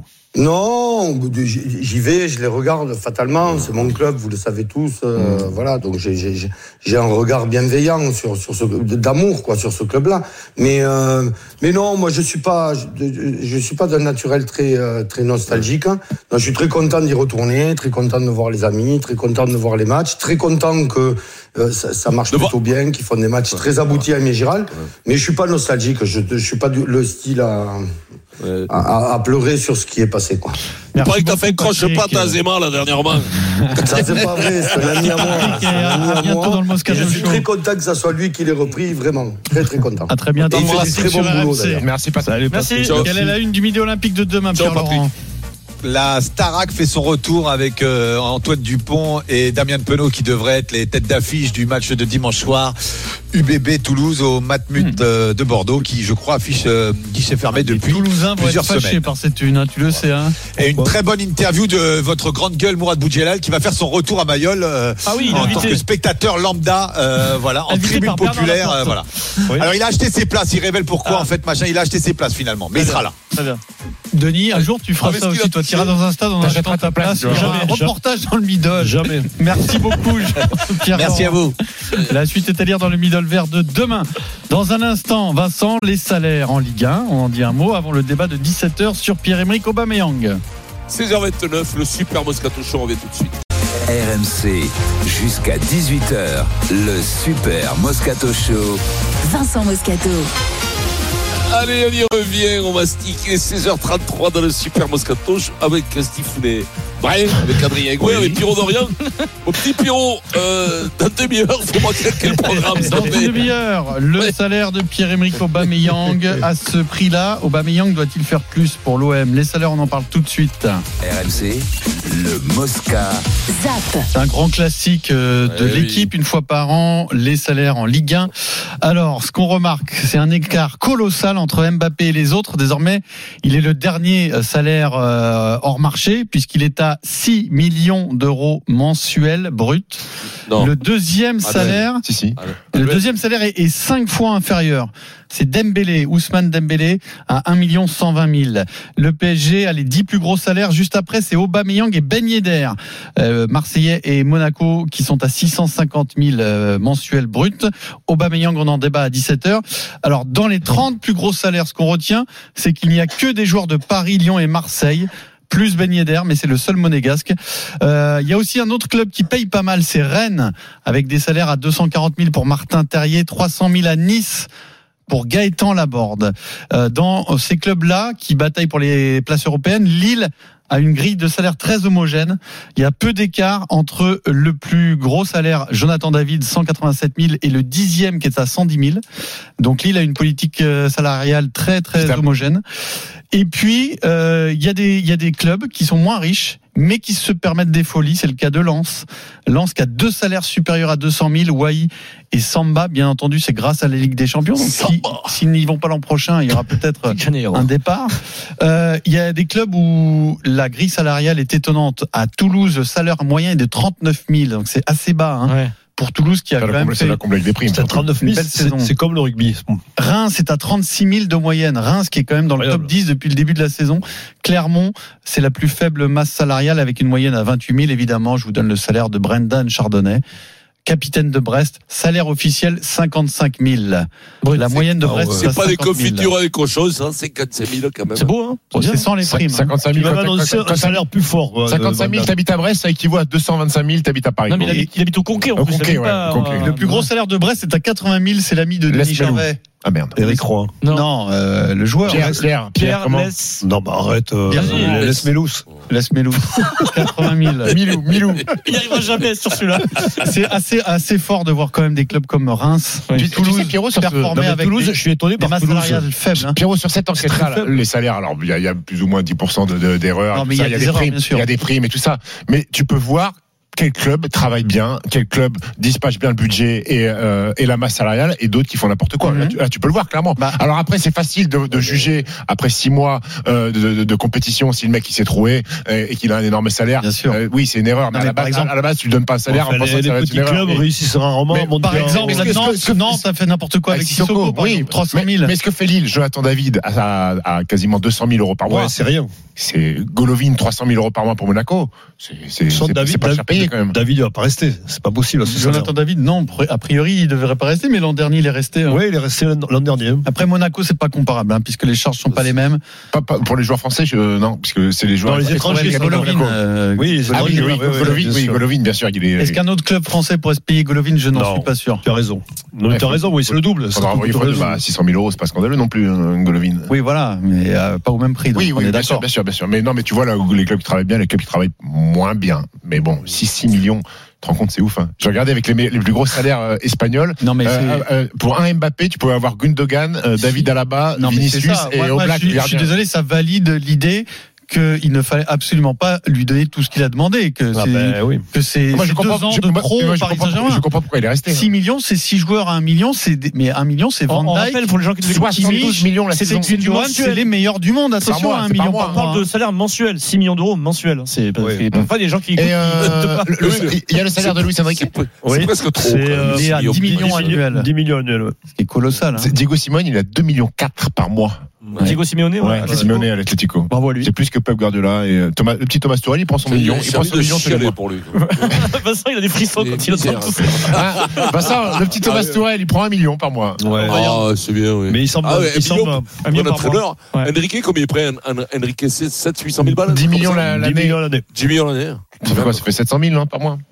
Non, j'y vais, je les regarde fatalement. C'est mon club, vous le savez tous. Euh, mmh. Voilà, donc j'ai, j'ai, j'ai un regard bienveillant sur, sur ce d'amour quoi, sur ce club-là. Mais, euh, mais non, moi je suis pas, je, je suis pas d'un naturel très, euh, très nostalgique. Hein. Non, je suis très content d'y retourner, très content de voir les amis, très content de voir les matchs, très content que euh, ça, ça marche de plutôt bien, qu'ils font des matchs très aboutis à Mégirald. Mais je suis pas nostalgique. Je, je suis pas du, le style à Ouais. À, à pleurer sur ce qui est passé quoi. Il paraît que t'as fait un croche-patte à Zema là dernièrement. Ça c'est pas vrai, c'est un ami à moi. À bientôt dans le Moscato Show. Je suis très content que ça soit lui qui l'ait repris, vraiment. Très très content. À très bientôt. Et il fait du très bon boulot d'ailleurs. Merci Patrick. Merci. Quelle est la une du Midi Olympique de demain, Pierre-Laurent? La Starac fait son retour avec euh, Antoine Dupont et Damien Penaud qui devraient être les têtes d'affiche du match de dimanche soir U B B Toulouse au Matmut euh, de Bordeaux qui je crois affiche euh, guichet fermé depuis Toulousains plusieurs vont être semaines. Par cette une, hein, tu le sais. Hein. Et une très bonne interview de votre grande gueule Mourad Boudjelal qui va faire son retour à Mayol euh, ah oui, en tant que spectateur lambda, euh, voilà, en tribune populaire, euh, voilà. Oui. Alors il a acheté ses places, il révèle pourquoi ah. en fait machin, il a acheté ses places finalement, mais très il sera bien. Là. Très bien. Denis, un jour tu feras ah, ça aussi, toi tu iras dans un stade en achetant ta place. Jamais, un reportage dans le middle. Jamais. Merci beaucoup, Pierre. Merci à vous. La suite est à lire dans le middle vert de demain. Dans un instant, Vincent, les salaires en Ligue un. On en dit un mot avant le débat de dix-sept heures sur Pierre-Emerick Aubameyang. seize heures vingt-neuf, le super Moscato Show revient tout de suite. R M C, jusqu'à dix-huit heures, le super Moscato Show. Vincent Moscato. Allez, on y revient, on va sticker seize heures trente-trois dans le Super Moscato avec Steve Founet. Ouais, avec Adrien Gouet, oui. Avec Pierrot Dorian. Mon petit Pierrot, euh, dans une demi-heure, c'est moi qui ai quel programme. Dans une demi-heure, le ouais. salaire de Pierre-Emerick Aubameyang à ce prix-là. Aubameyang doit-il faire plus pour l'O M? Les salaires, on en parle tout de suite. R M C, le Mosca. Zap. C'est un grand classique de ouais, l'équipe, oui. Une fois par an, les salaires en Ligue un. Alors, ce qu'on remarque, c'est un écart colossal entre Mbappé et les autres. Désormais, il est le dernier salaire hors marché, puisqu'il est à six millions d'euros mensuels bruts. Non. Le deuxième ah, salaire, si, si. le deuxième salaire est, est cinq fois inférieur. C'est Dembélé, Ousmane Dembélé à un million cent vingt mille. Le P S G a les dix plus gros salaires. Juste après, c'est Aubameyang et Ben Yedder, euh, Marseillais et Monaco, qui sont à six cent cinquante mille euh, mensuels bruts. Aubameyang, on en débat à dix-sept heures. Alors, dans les trente plus gros salaires, ce qu'on retient, c'est qu'il n'y a que des joueurs de Paris, Lyon et Marseille, plus Ben Yedder, mais c'est le seul monégasque. Euh, il y a aussi un autre club qui paye pas mal, c'est Rennes, avec des salaires à deux cent quarante mille pour Martin Terrier, trois cent mille à Nice pour Gaëtan Laborde. Euh, dans ces clubs-là, qui bataillent pour les places européennes, Lille a une grille de salaire très homogène. Il y a peu d'écart entre le plus gros salaire, Jonathan David, cent quatre-vingt-sept mille, et le dixième qui est à cent dix mille. Donc Lille a une politique salariale très très homogène. Et puis euh, il y a des il y a des clubs qui sont moins riches, mais qui se permettent des folies. C'est le cas de Lens. Lens qui a deux salaires supérieurs à deux cent mille, Wai et Samba. Bien entendu, c'est grâce à la Ligue des Champions. Donc, si, s'ils n'y vont pas l'an prochain, il y aura peut-être un départ. Euh, il y a des clubs où la grille salariale est étonnante. À Toulouse, le salaire moyen est de trente-neuf mille. Donc c'est assez bas. Hein. Ouais. Pour Toulouse qui a quand même fait avec des primes. C'est trente-neuf mille, c'est, c'est comme le rugby. Reims c'est à trente-six mille de moyenne. Reims qui est quand même dans le top dix depuis le début de la saison. Clermont, c'est la plus faible masse salariale avec une moyenne à vingt-huit mille. Évidemment, je vous donne le salaire de Brendan Chardonnay, capitaine de Brest, salaire officiel cinquante-cinq mille. Oui, la moyenne de Brest, c'est, c'est pas des confitures avec autre chose, hein, cinquante-cinq mille quand même. C'est beau, hein. C'est, c'est sans les primes. cinquante-cinq mille, hein. Un salaire plus fort. cinquante-cinq mille, t'habites à Brest, ça équivaut à deux cent vingt-cinq mille, t'habites à Paris. Non, mais il habite, il habite au Conquet, en plus. Conquet, ouais, pas, Conquet. Le plus gros salaire de Brest est à quatre-vingt mille, c'est l'ami de Denis Charvet. Ah merde, Eric Roy. Non, non euh, le joueur. Pierre, Pierre, Pierre, Pierre laisse. Non, bah arrête. Euh, euh, laisse Melous. Laisse Melous. quatre-vingt mille. Milou, Milou. Il n'y arrivera jamais sur celui-là. C'est assez, assez fort de voir quand même des clubs comme Reims, ouais. Puis Toulouse, Pierrot, sur performer ce... avec Toulouse, des, je suis étonné par Toulouse. Faibles, hein. Pierrot, sur cette enquête-là, les salaires, alors il y, y a plus ou moins dix pour cent de, de, d'erreurs. Non, mais il y a, y a des, des erreurs, primes, il y a des primes et tout ça. Mais tu peux voir quel club travaille bien, quel club dispatche bien le budget et, euh, et la masse salariale, et d'autres qui font n'importe quoi. Mm-hmm. Là, tu, là, tu peux le voir clairement. Bah, Alors après, c'est facile de, de juger après six mois euh, de, de, de compétition si le mec il s'est troué et, et qu'il a un énorme salaire. Bien sûr. Euh, oui, c'est une erreur. Non, mais, mais à, la base, par exemple, à la base, tu ne donnes pas un salaire. Enfin, en les, les petits clubs réussissent rarement. Mais, par exemple, Nantes a fait n'importe quoi avec Sissoko. Oui, trois cent mille. Mais ce que fait Lille, Jonathan David, à, à, à quasiment deux cent mille euros par mois, ouais, c'est rien. C'est Golovin, trois cent mille euros par mois pour Monaco. C'est, c'est, c'est, David, c'est pas cher payé quand même. David va pas rester. C'est pas possible. Jonathan David, non. A priori, il devrait pas rester, mais l'an dernier, il est resté. Hein. Oui, il est resté l'an dernier. Après, Monaco, c'est pas comparable, hein, puisque les charges sont pas les mêmes. Pas, pas pour les joueurs français, je, non, puisque c'est les joueurs. Non, les étrangers, c'est Golovin. Euh, oui, ah oui, oui, Golovin, oui, Golovin, bien sûr. Il est. Est-ce qu'un autre club français pourrait se payer Golovin? Je n'en non, suis pas sûr. Tu as raison. Non, tu as raison. Oui, c'est le double. six cent mille euros, c'est pas scandaleux non plus, Golovin. Oui, voilà, mais pas au même prix. Oui, oui, bien sûr, bien sûr, bien sûr. Mais non, mais tu vois là où les clubs qui travaillent bien, les clubs qui travaillent moins bien. Mais bon, six millions. Tu te rends compte, c'est ouf. Hein. J'ai regardé avec les, les plus gros salaires euh, espagnols. Non, mais euh, euh, pour un Mbappé, tu pouvais avoir Gundogan, euh, David Alaba, non, Vinicius et moi, Oblak. Moi, je, je suis désolé, ça valide l'idée qu'il ne fallait absolument pas lui donner tout ce qu'il a demandé, que ah c'est, ben, oui. que c'est, moi, c'est deux ans je, de moi, trop moi, Paris Saint-Germain. Je comprends pourquoi il est resté. six millions, c'est six joueurs à un million, c'est, mais un million, c'est Van Dijk. On rappelle pour les gens qui nous écoutent, soixante-douze millions la c'est saison. C'est, c'est les meilleurs du monde, attention, à un million par mois. On parle de salaire mensuel, six millions d'euros mensuel. C'est, c'est parfois des gens qui écoutent. Il y a le salaire de Luis Enrique. C'est presque trop. C'est à dix millions annuels. dix millions annuels, ce qui est colossal. Diego Simone, il a deux millions quatre par mois. Ouais. Diego Simeone, ouais. ouais Simeone à l'Atlético. Bravo à lui. C'est plus que Pep Guardiola et Thomas, le petit Thomas Tuchel, il prend son million. Il prend son million tous les mois. Pour lui. Vincent, il a des frissons quand il entend tout ça. Ah, Vincent, le petit Thomas Tuchel, il prend un million par mois. Ouais. Ah, c'est bien, oui. Mais il semble, ah, ouais, il semble un million par mois. Enrique, combien il prend? Enrique, c'est sept cents, huit cent mille balles? dix millions l'année. dix millions l'année. Ça fait quoi? Ça fait sept cent mille par mois.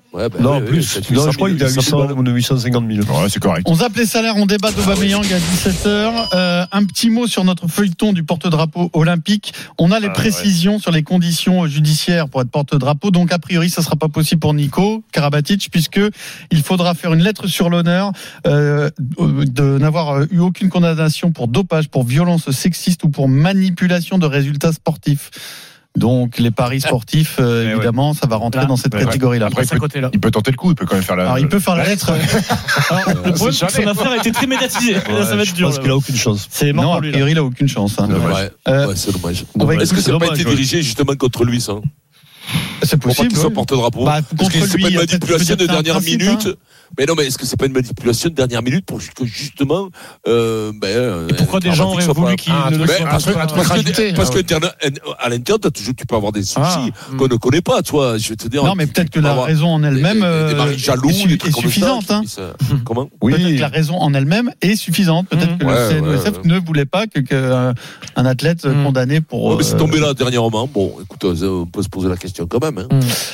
Ouais, bah, non, oui, plus. Oui, non, je crois qu'il est à huit cents ou huit cent cinquante mille. Ouais, c'est correct. On zappe les salaires, on débat d'Aubameyang à dix-sept heures. Euh, un petit mot sur notre feuilleton du porte-drapeau olympique. On a les ah, précisions ouais. sur les conditions judiciaires pour être porte-drapeau. Donc, a priori, ça sera pas possible pour Nico Karabatic, puisque il faudra faire une lettre sur l'honneur euh, de n'avoir eu aucune condamnation pour dopage, pour violence sexiste ou pour manipulation de résultats sportifs. Donc les paris sportifs, euh, évidemment, ouais. ça va rentrer là, dans cette ouais, catégorie-là. Après, il peut, côté, là. il peut tenter le coup, il peut quand même faire la. Alors il peut faire la lettre. Alors, le problème, c'est que son affaire a été très médiatisée. Ouais, ça va être je dur. pense qu'il a aucune chance. C'est non, a priori, il a aucune chance. Hein. Ouais, euh, ouais, c'est dommage. dommage. Est-ce que ça n'a pas été dirigé justement contre lui, ça? C'est possible. Pour pas qu'il soit porte-drapeau. Bah, Parce que c'est lui, pas une manipulation de dernière minute. Hein. Mais non, mais est-ce que c'est pas une manipulation de dernière minute pour que justement. Euh, ben, et pourquoi des gens auraient voulu qu'il ne le soit pas? Parce qu'à l'interne, tu peux avoir des soucis qu'on ne connaît pas, toi. Je vais te dire. Non, mais peut-être que la raison en elle-même est suffisante. Comment? Peut-être que la raison en elle-même est suffisante. Peut-être que le C N E S F ne voulait pas qu'un athlète condamné pour. Mais c'est tombé là dernièrement. Bon, écoute, on peut se poser la question quand même.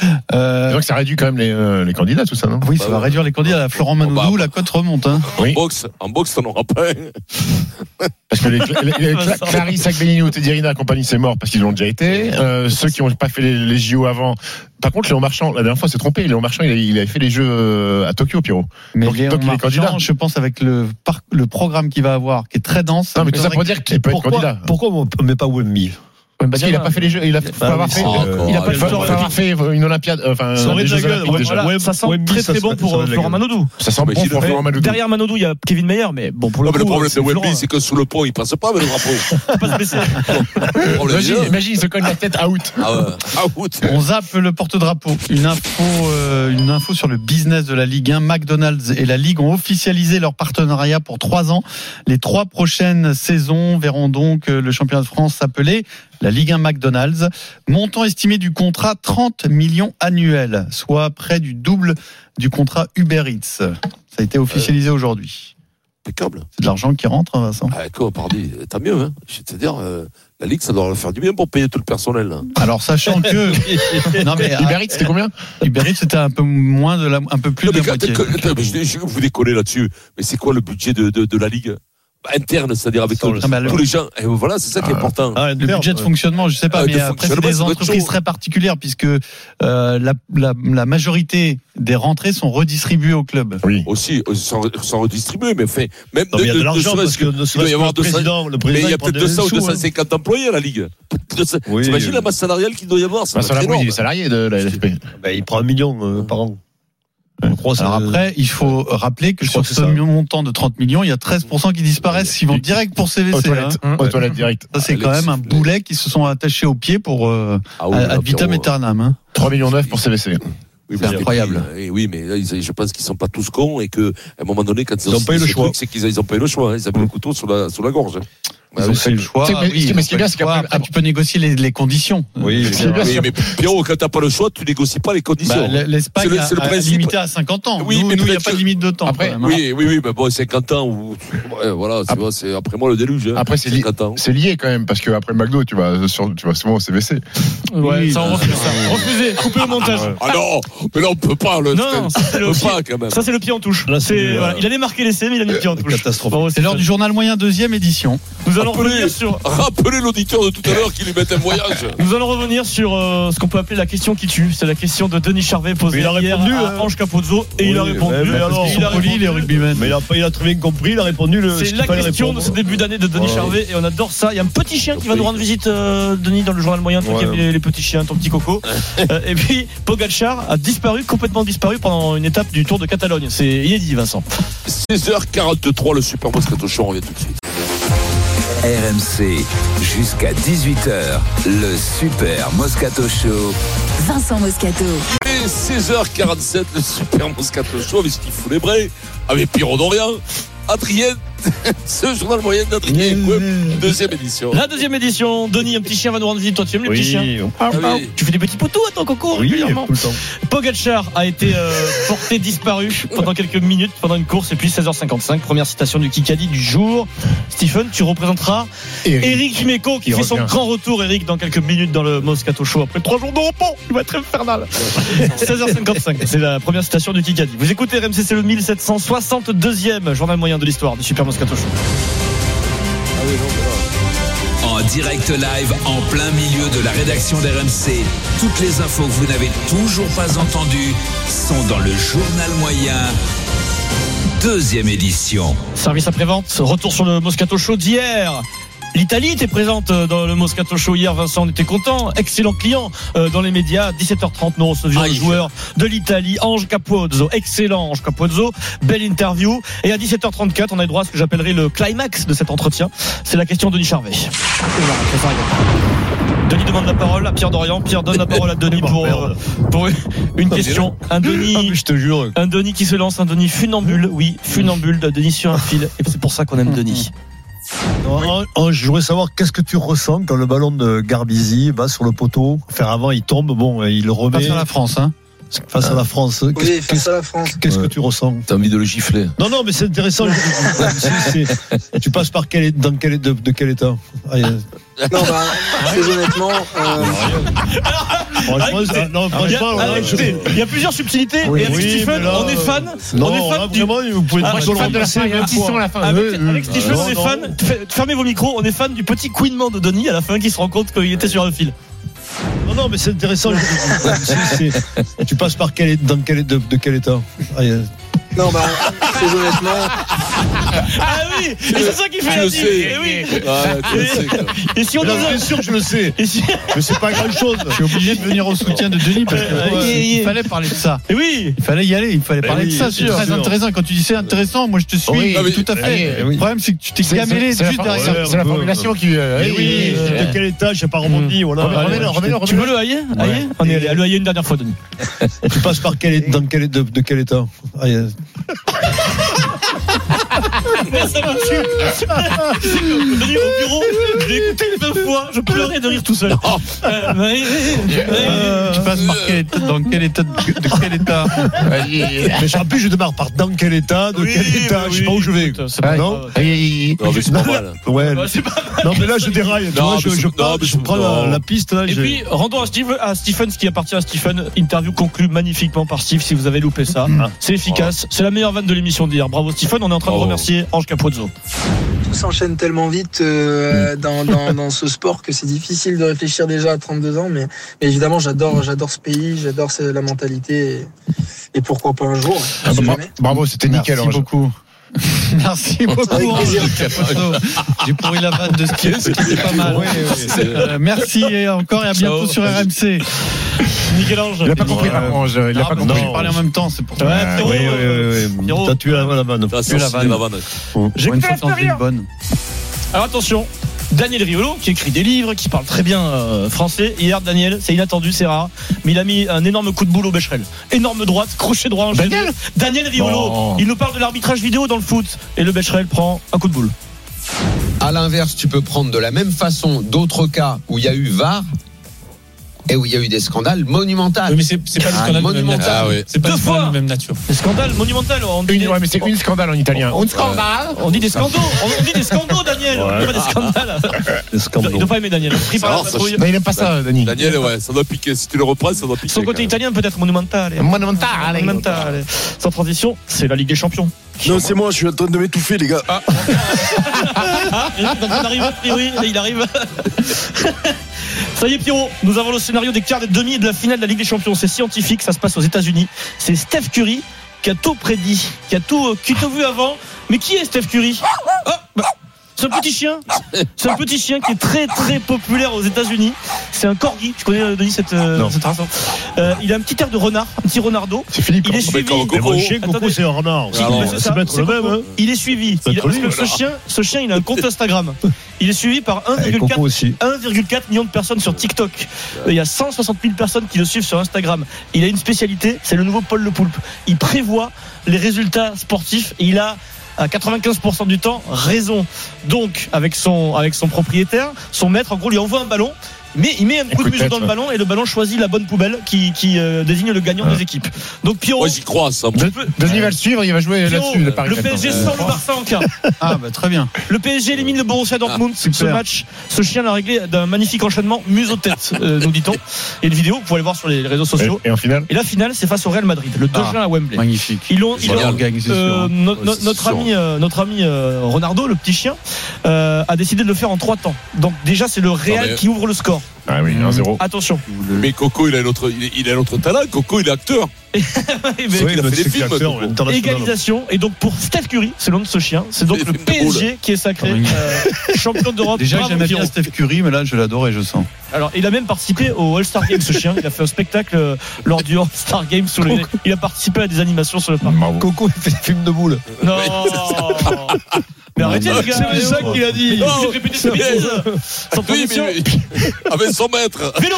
Donc ça réduit quand même les, les candidats, tout ça, non? Oui, ça va réduire les candidats. À Florent Manodou, bah, bah, la cote remonte. Hein. En, oui. boxe, en boxe, t'en auras pas un. Parce que les, les, les Clarisse Agbenino, Teddy Riner, compagnie, c'est mort parce qu'ils l'ont déjà été. Euh, ceux qui n'ont pas fait les, les J O avant. Par contre, Léon Marchand, la dernière fois, s'est trompé. Léon Marchand, il, a, il avait fait les Jeux à Tokyo, Pierrot. Mais donc, Léon donc, Marchand, il est candidat. Je pense avec le, par, le programme qu'il va avoir, qui est très dense. Non, mais tout ça pour dire qu'il peut être candidat. Pourquoi on ne met pas Wemby? Parce qu'il n'a pas fait les jeux, il a pas avoir fait, il a pas fait une Olympiade, enfin, des Jeux Olympiques. Voilà, ça sent très très bon pour Florent Manodou. Ça sent bon pour Florent Manodou. Derrière Manodou, il y a Kevin Meyer, mais bon, pour le coup. Le problème de Wemby, c'est que sous le pont, il passe pas avec le drapeau. Il passe baisser. Imagine, imagine, il se cogne la tête out. Out. On zappe le porte-drapeau. Une info, une info sur le business de la Ligue un. McDonald's et la Ligue ont officialisé leur partenariat pour trois ans. Les trois prochaines saisons verront donc le championnat de France s'appeler la Ligue un McDonald's. Montant estimé du contrat, trente millions annuels, soit près du double du contrat Uber Eats. Ça a été officialisé euh, aujourd'hui. Impeccable. C'est de l'argent qui rentre, hein, Vincent. Ah, quoi, pardon, tant mieux. Hein. Je vais te dire, euh, la Ligue, ça doit leur faire du bien pour payer tout le personnel. Hein. Alors, sachant que. non, mais Uber Eats, c'était combien? Uber Eats, c'était un peu moins de la, un peu plus non, de la moitié. Je, je, vous décollez là-dessus. Mais c'est quoi le budget de, de, de la Ligue? Interne, c'est-à-dire avec tous ah, les gens. Et voilà, c'est ça qui est important. Ah, le budget de fonctionnement, je sais pas, ah, mais après c'est des entreprises très particulières puisque euh, la, la, la majorité des rentrées sont redistribuées au club. Oui. Aussi, sont, sont redistribuées, mais fait même non, de, mais il y a de, de l'argent parce que il doit y avoir deux cents, le mais il y a peut-être deux cents ou deux cent cinquante employés à la Ligue. Oui, t'imagines oui. la masse salariale qu'il doit y avoir? Bah, salarié, il est salarié de la L F P. Bah, il prend un million euh, par an. Alors après, il faut rappeler que sur ce montant de trente millions, il y a treize pour cent qui disparaissent, qui vont direct pour C V C. Aux toilettes, hein. Aux toilettes direct. Ça, c'est quand même un boulet qui se sont attachés aux pieds pour euh, ah oui, ad vitam aeternam. Hein. trois millions neuf pour C V C. Oui, c'est incroyable. Et oui, mais là, ils, je pense qu'ils sont pas tous cons et que, à un moment donné, quand ils, ils ont pas eu le choix, c'est qu'ils ils ont pas eu le choix. Hein. Ils avaient le couteau sur la, sur la gorge. Ils ont fait le choix. Mais, oui, mais ce qui est bien, c'est qu'après, tu peux négocier les, les conditions. Oui, c'est bien. Oui, mais Pierrot, quand t'as pas le choix, tu négocies pas les conditions. Bah, L'Espagne c'est le, c'est le a, a limité à cinquante ans. Oui, nous, mais il n'y a pas de limite de temps. Après, oui, oui, oui, mais bon, cinquante ans ou, ouais, voilà, c'est, après, c'est après moi le déluge. Hein. Après, c'est lié, c'est lié quand même, parce que après McDo, tu vas sur, tu vas souvent au C V C. Ouais, ça, on refuse ça. Refusez, coupez le montage. Ah non, mais là, on peut pas, le, non, c'est le pied, quand même. Ça, c'est le pied en touche. C'est, voilà, il allait marquer l'essai, mais il a mis le pied en touche. Catastrophe. C'est l'heure du journal moyen deuxième édition. Nous allons revenir sur. Rappelez l'auditeur de tout à l'heure qui lui met un voyage. Nous allons revenir sur euh, ce qu'on peut appeler la question qui tue. C'est la question de Denis Charvet posée il a hier répondu, à Ange Capozzo et oui, il a répondu. Mais alors, il a répondu les rugbymen. Mais il a, il a très bien compris, il a répondu. Le, c'est la question répondre. de ce début d'année de Denis ouais. Charvet et on adore ça. Il y a un petit chien qui va nous rendre visite, euh, Denis, dans le journal moyen. Toi ouais. qui aimes les, les petits chiens, ton petit coco. euh, et puis Pogacar a disparu, complètement disparu pendant une étape du Tour de Catalogne. C'est inédit, Vincent. seize heures quarante-trois, le Super Moscato Show, on revient tout de suite. R M C, jusqu'à dix-huit heures, le Super Moscato Show. Vincent Moscato. Et seize heures quarante-sept, le Super Moscato Show, avec ce qu'il fout les brais, avec Pierrot Dorian, Adrien Ce journal moyen d'Adrien Web, deuxième édition. La deuxième édition. Denis, un petit chien va nous rendre visite. Toi, tu aimes les Oui, petits chiens ah oui. Tu fais des petits poteaux à ton coco Oui, régulièrement. tout le temps. Pogacar a été euh, porté disparu pendant quelques minutes pendant une course et puis seize heures cinquante-cinq, première citation du Kikadi du jour. Stephen, tu représenteras Eric, Eric Dimeco qui Il fait son revient. grand retour, Eric, dans quelques minutes dans le Moscato Show après trois jours de repos. Il va être infernal. seize heures cinquante-cinq, c'est la première citation du Kikadi. Vous écoutez R M C, c'est le mille sept cent soixante-deuxième journal moyen de l'histoire du Super Moscato Show. En direct live, en plein milieu de la rédaction d'R M C. Toutes les infos que vous n'avez toujours pas entendues sont dans le journal moyen, deuxième édition. Service après-vente, retour sur le Moscato Show d'hier. L'Italie était présente dans le Moscato Show hier, Vincent, on était content. Excellent client euh, dans les médias. dix-sept heures trente, nous recevions le joueur de l'Italie, Ange Capozzo. Excellent, Ange Capozzo. Belle interview. Et à dix-sept heures trente-quatre, on a le droit à ce que j'appellerai le climax de cet entretien. C'est la question de Denis Charvet. Denis demande la parole à Pierre Dorian. Pierre donne la parole à Denis pour, euh, pour une question. Un Denis, je te jure. Un Denis qui se lance, un Denis funambule. Oui, funambule, de Denis sur un fil. Et c'est pour ça qu'on aime Denis. Non, oui. Je voudrais savoir qu'est-ce que tu ressens quand le ballon de Garbisi va sur le poteau. Faire avant, il tombe, bon, il le remet. Face à la France, hein. Face à la France. Oui, qu'est-ce, face à la France. Qu'est-ce ouais. que tu ressens? T'as envie de le gifler? Non, non, mais c'est intéressant. c'est, c'est, tu passes par quel, dans quel, de, de quel état? Ah, Non, bah, très honnêtement. Euh... Franchement, ah, non, franchement, il, y a, ouais, je... il y a plusieurs subtilités. Oui, et avec oui, Stephen, là, on est fan. Non, on est fan là, du... vraiment, vous pouvez ah, pas fan de la fin. Il y a un petit son à la fin. Avec, oui, avec Stephen, non, on est non. fan. Fermez vos micros. On est fan du petit couinement de Denis à la fin qui se rend compte qu'il était sur un fil. Non, non, mais c'est intéressant. c'est, c'est, tu passes par quel, dans quel, de, de quel état? Ah, a... Non, bah, très honnêtement. Ah oui, et c'est ça qui fait la diff. Et oui. Ah, tu le sais, et si on non, nous a... bien sûr que je le sais. Si... Mais c'est pas grand chose. Je suis obligé de venir au soutien de Denis parce qu'il euh, fallait parler de ça. Et oui, il fallait y aller. Il fallait et parler oui, de ça. C'est sûr, très sûr. intéressant. Quand tu dis c'est intéressant, moi je te suis oui, tout à fait. Oui, oui. Le problème c'est que tu t'es gamellé c'est juste la, derrière. c'est, c'est la formulation qui. Euh, oui, oui, euh, de quel état, je sais pas rebondi. Voilà. Remets-le, remets-le, tu veux le hailler? Hailler? On est allé à le hailler une dernière fois, Denis. Tu passes par quel, dans quel, de, de quel état? Ah, a... Mais ça me tue. Denis, au bureau, je l'ai écouté deux fois, je pleurais de rire tout seul. Euh, mais, euh, tu passes par quel état, dans quel état, de, de quel état? Mais en plus, je démarre par dans quel état, de oui, quel état, oui, je sais pas où je vais. C'est pas non, non, mais c'est pas mal. Ouais. Bah, c'est pas mal. Non, mais là, je déraille. Tu Non, vois, je, mais je, c'est- pars, non, mais je c'est- prends non. la, la piste. Là, Et je... puis, rendons à, Steve, à Stephen ce qui appartient à Stephen. Interview conclue magnifiquement par Steve. Si vous avez loupé ça, c'est efficace. C'est la meilleure vanne de l'émission d'hier. Bravo Stephen. On est en train de Bravo. remercier Ange Capozzo. Tout s'enchaîne tellement vite euh, dans, dans, dans ce sport que c'est difficile de réfléchir déjà à trente-deux ans. Mais, mais évidemment, j'adore, j'adore ce pays, j'adore la mentalité. Et, et pourquoi pas un jour. Ah, On sait bah, jamais. bravo, c'était nickel. Merci Ange. beaucoup. Merci beaucoup. Avec plaisir. J'ai pourri la vanne de Steve, c'était pas mal. Oui, oui. Euh, merci et encore et à bientôt sur R M C. Nickel Ange. Il n'a pas compris, par contre. Il n'a Ah, pas bah, compris. on parlait en même temps, c'est pour ça. Ouais, Ah, Pierrot, oui, oui, euh, oui, oui. Pierrot. T'as tué la, la vanne. T'as Tu la sorti la vanne. J'ai Pour une fait fois, t'en fais une bonne. Alors attention, Daniel Riolo qui écrit des livres, qui parle très bien euh, français. Hier, Daniel, c'est inattendu, c'est rare, mais il a mis un énorme coup de boule au Becherel. Énorme droite, crochet droit en Daniel Daniel Riolo, Non. il nous parle de l'arbitrage vidéo dans le foot et le Becherel prend un coup de boule. À l'inverse, tu peux prendre de la même façon d'autres cas où il y a eu V A R et où il y a eu des scandales monumentaux. Oui, mais c'est, c'est pas des Ah, scandales de même monumental. nature. Ah oui. C'est pas Deux des scandales fois. de même nature. Des scandales monumentaux. On dit, Une, ouais, mais c'est une scandale en italien. on, on dit des scandaux. On dit des scandaux, Daniel. On dit pas des scandales. Le scandale. Il ne doit pas aimer Daniel. Pris par Alors, la ça- patrouille. Mais il n'aime pas ça, Dani. Daniel, ouais, ça doit piquer. Si tu le reprends, ça doit piquer. Son côté quand même. italien peut-être monumental. Monumental. Monumental. Sans transition, c'est la Ligue des Champions. Non, c'est moi, je suis en train de m'étouffer, les gars. Ah, donc on arrive, a priori, il arrive. Ça y est, Pierrot, nous avons le scénario des quarts, des demi et de la finale de la Ligue des Champions. C'est scientifique, ça se passe aux États-Unis. C'est Steph Curry qui a tout prédit, qui a tout, euh, qui t'a vu avant. Mais qui est Steph Curry? Oh, bah, c'est un petit chien. C'est un petit chien qui est très très populaire aux États-Unis. C'est un corgi. Tu connais, euh, Denis, cette, euh, cette race, hein euh, Il a un petit air de renard, un petit renardo. C'est Philippe. Il est suivi. Coco, Coco, Attendez. c'est un renard. Si, Alors, mais c'est c'est ça, mettre c'est le Coco. même. Hein. Il est suivi. C'est Il, être parce lui, que ce voilà. chien, ce chien, il a un compte Instagram. Il est suivi par un Et virgule quatre Coco aussi. un virgule quatre million de personnes sur TikTok. Il y a cent soixante mille personnes qui le suivent sur Instagram. Il a une spécialité, c'est le nouveau Paul Le Poulpe. Il prévoit les résultats sportifs et il a à quatre-vingt-quinze pour cent du temps raison. Donc avec son avec son propriétaire, son maître en gros lui envoie un ballon. Mais il met un coup de museau dans le ballon et le ballon choisit la bonne poubelle qui, qui euh, désigne le gagnant ah. des équipes. Donc Pierrot, moi j'y crois ça. De, Denis va le suivre, il va jouer Pierrot, là-dessus. Le, le P S G euh, sort le Barça en quart. Ah bah très bien. Le P S G élimine le Borussia Dortmund. Ah, ce match, ce chien l'a réglé d'un magnifique enchaînement museau-tête, euh, nous dit-on. Et une vidéo, vous pouvez aller voir sur les réseaux sociaux. Et, et en finale. Et la finale, c'est face au Real Madrid, le deux ah, juin à Wembley. Magnifique. Ils ont, ils ont euh, no, no, notre ami, euh, notre ami euh, Ronaldo, le petit chien, euh, a décidé de le faire en trois temps. Donc déjà, c'est le Real mais... qui ouvre le score. Ah oui, un zéro. Attention. Mais Coco, il a notre, il a notre talent. Coco, il est acteur. mais il a fait des films. Acteur, égalisation. Et donc pour Steph Curry, c'est le nom de ce chien. C'est donc le P S G qui est sacré euh, champion d'Europe. Déjà, j'aimais bien Steph Curry, mais là, je l'adorais, je sens. Alors, il a même participé au All-Star Game, ce chien. Il a fait un spectacle euh, lors du All-Star Game. Sous le... Il a participé à des animations sur le parc. Coco, il fait des films de boules. Non. Mais arrêtez les gars, c'est ça qu'il a dit. J'ai répété cette bêtise. Sans transition. Avec son maître. Vélo.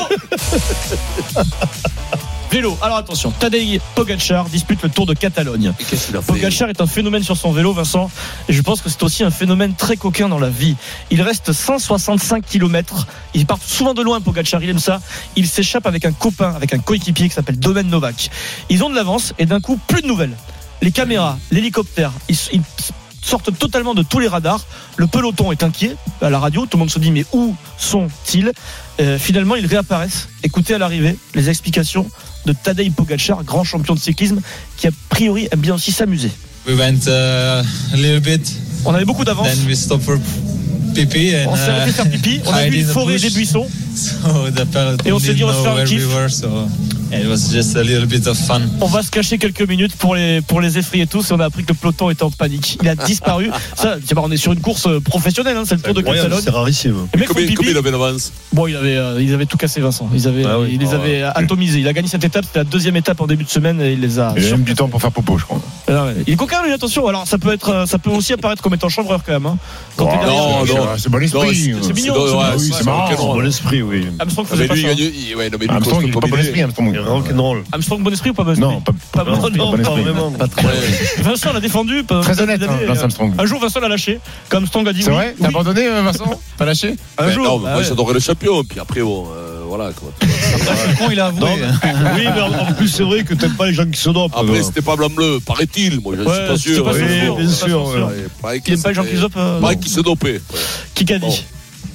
Vélo. Alors attention, Tadej Pogacar dispute le Tour de Catalogne. Qu'est-ce qu'il a fait ? Pogacar est un phénomène sur son vélo, Vincent, et je pense que c'est aussi un phénomène très coquin dans la vie. Il reste cent soixante-cinq kilomètres. Il part souvent de loin, Pogacar, il aime ça. Il s'échappe avec un copain, avec un coéquipier qui s'appelle Domen Novak. Ils ont de l'avance et d'un coup, plus de nouvelles. Les caméras, l'hélicoptère, ils, ils sortent totalement de tous les radars. Le peloton est inquiet à la radio. Tout le monde se dit mais où sont-ils ? euh, Finalement, ils réapparaissent. Écoutez à l'arrivée les explications de Tadej Pogacar, grand champion de cyclisme, qui a priori aime bien aussi s'amuser. We went uh, a little bit. On avait beaucoup d'avance. Then we stopped for pipi and, on s'est arrêté faire pipi. On a vu une forêt des buissons. So the et on s'est dit on va se faire un kiff. We were, so it was just a little bit of fun. On va se cacher quelques minutes pour les pour les effrayer tous et on a appris que le peloton était en panique. Il a disparu. Ça, c'est pas, on est sur une course professionnelle, hein, c'est le Tour de Catalogne. C'est rarissime. Combien, combien il avait d'avance ? Bon, il avait euh, ils avaient tout cassé, Vincent. Ils avaient ah oui. ils les oh, avaient ouais. atomisés. Il a gagné cette étape, c'était la deuxième étape en début de semaine et il les a. Il a même du temps pour faire popo, je crois. Ah ouais. Il est coquin lui, attention. Alors ça peut être ça peut aussi apparaître comme étant chanvreur quand même, hein. Quand oh, non, non, c'est bon esprit. C'est mignon. C'est marrant. C'est bon esprit, oui. Armstrong faisait pas ça. Armstrong, il est pas bon esprit, Armstrong. Rock'n'roll. Armstrong, bon esprit ou pas bon esprit ? Non, pas, pas, pas, bon esprit, non, bon esprit. Pas vraiment. Pas très... Vincent l'a défendu. Très honnête, hein, Vincent Armstrong. Un jour, Vincent l'a lâché. Comme Armstrong a dit. C'est oui, vrai ? T'as oui. abandonné, Vincent ? T'as lâché ? Un jour. Non, moi j'adorais le champion. Puis après, bon, voilà quoi. Après, il a avoué. Oui, mais en plus, c'est vrai que t'aimes pas les gens qui se dopent. Après, c'était pas blanc-bleu, paraît-il. Moi, je suis pas sûr. Oui, bien sûr. Il aime pas les gens qui se dopent. Pareil qui se dopaient. Qui qu'a dit ?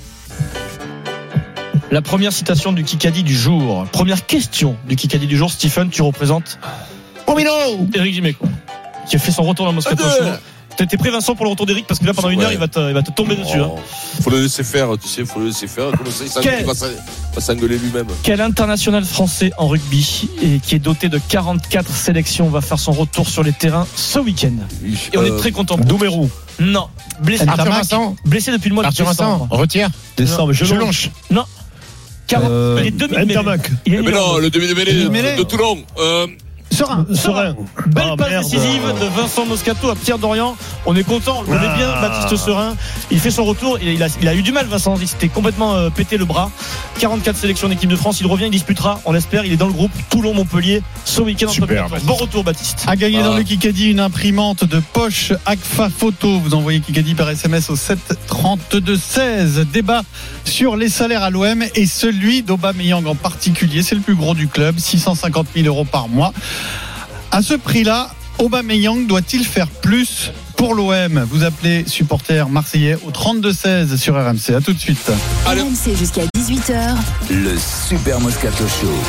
La première citation du Kikadi du jour. Première question du Kikadi du jour. Stephen, tu représentes Pomino Eric Dimeco, qui a fait son retour dans Moscato Show. T'es prêt, Vincent, pour le retour d'Eric ? Parce que là, pendant une ouais. heure, il va te, il va te tomber oh. dessus. Hein. Faut le laisser faire, tu sais, faut le laisser faire. Comme ça, il Quel... va s'engueuler lui-même. Quel international français en rugby et qui est doté de quarante-quatre sélections va faire son retour sur les terrains ce week-end ? Et on euh, est très content. Doumerou. Non. Blessé, blessé depuis le mois Arthur de décembre. Vincent. Retire. Décembre. Je longe. Non. quarante, euh, les demi-mêlées. Mais non, le demi-mêlée de Toulon. Euh, Serein, Serein. Belle oh, passe merde. décisive de Vincent Moscato à Pierre Dorian. On est content, on le connaît ah. bien, Baptiste Serein. Il fait son retour. Il a, il a eu du mal, Vincent. Il s'était complètement euh, pété le bras. quarante-quatre sélections d'équipe de France. Il revient, il disputera, on l'espère. Il est dans le groupe Toulon-Montpellier ce week-end. Super, bon retour, Baptiste. A gagné ah. dans le Kikadi une imprimante de poche Agfa Photo. Vous envoyez Kikadi par S M S au sept trente-deux seize. Débat sur les salaires à l'O M et celui d'Aubameyang en particulier. C'est le plus gros du club, six cent cinquante mille euros par mois. À ce prix-là, Aubameyang doit-il faire plus pour l'O M ? Vous appelez supporter marseillais au trente-deux seize sur R M C. À tout de suite. R M C jusqu'à dix-huit heures. Le Super Moscato Show.